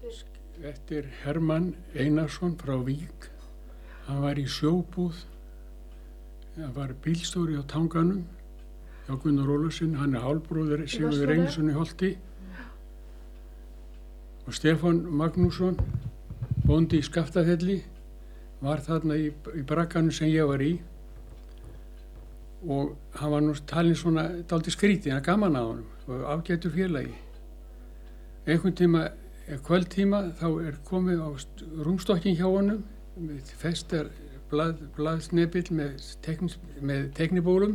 eftir Hermann Einarsson frá Vík. Hann var í sjóbúð, hann var bílstjóri á Tanganum hjá Gunnar Ólafsson, hann hálfbróðir Sigurður Einarsson í Holti og Stefán Magnússon, bóndi í Skaftafelli, var þarna í bragganum sem ég var í og hann var nú talinn svona dálítið skrítið, hann gaman að honum og ágætur félagi. Einhvern tíma, kvöldtíma, þá komið á rúmstokkin hjá honum, festar blaðsnepill með teiknibólum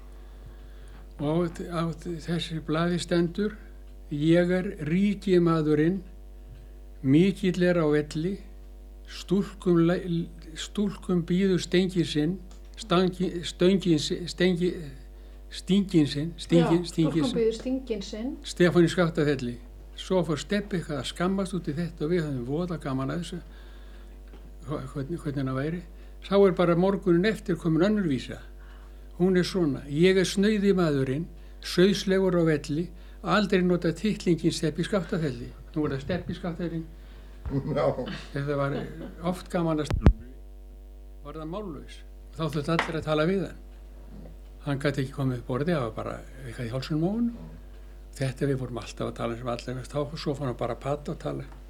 og á þessi blaði stendur: ég ríki maðurinn, mikill á velli, stúlkum býður stingin sinn, Stefán í Skaftafelli. Svo fór Stebbi eitthvað að skammast út í þetta og við höfum voða gaman að þessu, hvernig það væri. Sá bara morgunin eftir komin önnur vísa. Hún svona: ég snauði maðurinn, sauðslegur á velli, aldrei nota titlingin Stebbi í Skaftafelli. Nú það Stebbi í Skaftafelli. No. Þetta var oft gaman að var það mállaus. Þá þurfti allir að tala við hann. Hann gæti ekki komið upp borðið, það var bara eitthvað í hálsunum á honum. Þetta við vorum alltaf að tala sem allir, þá svo fann hann bara að pata og tala.